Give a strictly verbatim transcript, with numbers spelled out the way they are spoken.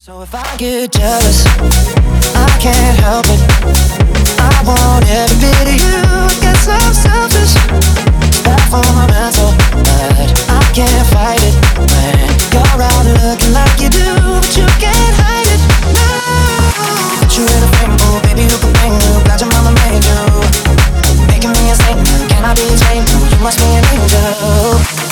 So if I get jealous, I can't help it. I want every bit of you. I guess I'm selfish. It's bad for my mental, but I can't fight it when you're out looking like you do, but you can't hide it. No, put you in a frame, oh baby, you can bring you. Glad your mama made you, making me a statement. Can I be a stranger? You must be an angel.